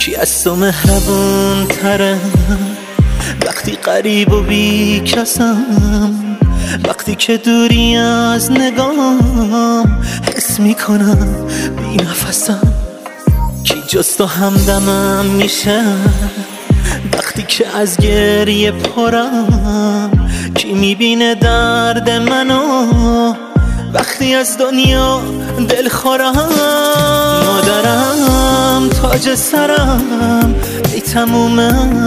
کی از تو مهربون تره وقتی قریب و بی کسم، وقتی که دوری از نگام حس میکنم بی نفسم. کی جز تو همدمم میشه وقتی که از گریه پرم؟ کی میبینه درد منو وقتی از دنیا دل خورم؟ مادرم تاج سرم، ای تموم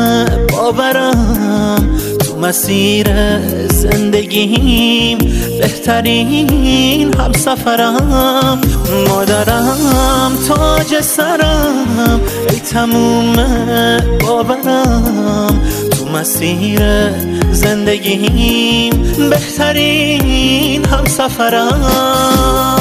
باورم، تو مسیر زندگیم بهترین همسفرم. مادرم تاج سرم، ای تموم باورم، تو مسیر زندگیم بهترین همسفرم.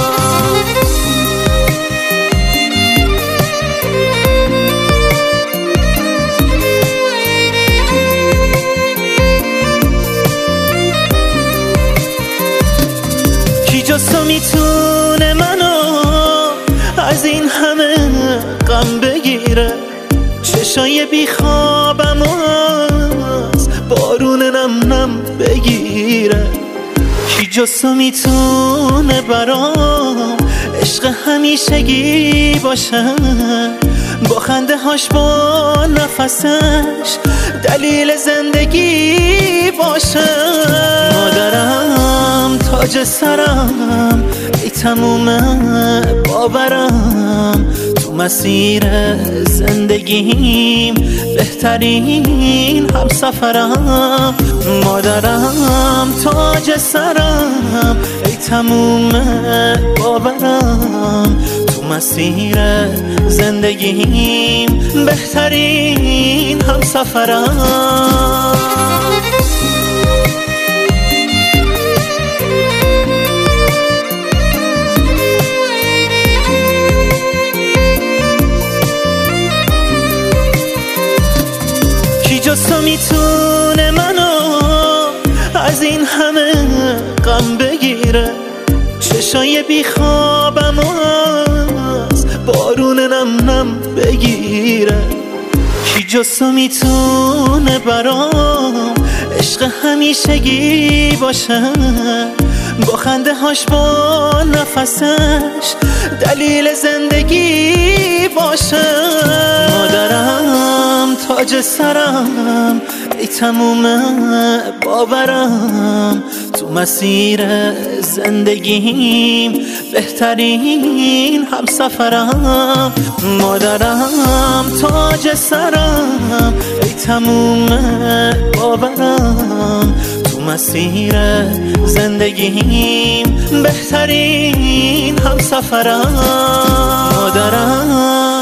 جز تو میتونه منو از این همه غم بگیره؟ چشای بیخوابم از بارون نم نم بگیره؟ کی جز تو میتونه برام عشق همیشگی باشه؟ با خنده هاش با نفسش دلیل زندگی باشه. مادرم تاج سرم، ای تموم باورم، تو مسیر زندگیم بهترین همسفرم. مادرم تاج سرم، ای تموم باورم، تو مسیر زندگیم بهترین همسفرم. کی جز تو میتونه منو از این همه غم بگیره؟ چشای بیخوابم از بارون نم نم بگیره؟ کی جز تو میتونه برام عشق همیشگی باشه؟ با خنده هاش با نفسش دلیل زندگی باشه. مادرم تاج سرم، ای تموم باورم، تو مسیر زندگیم بهترین همسفرم. مادرم تاج سرم، ای تموم باورم، تو مسیر زندگیم بهترین همسفرم. مادرم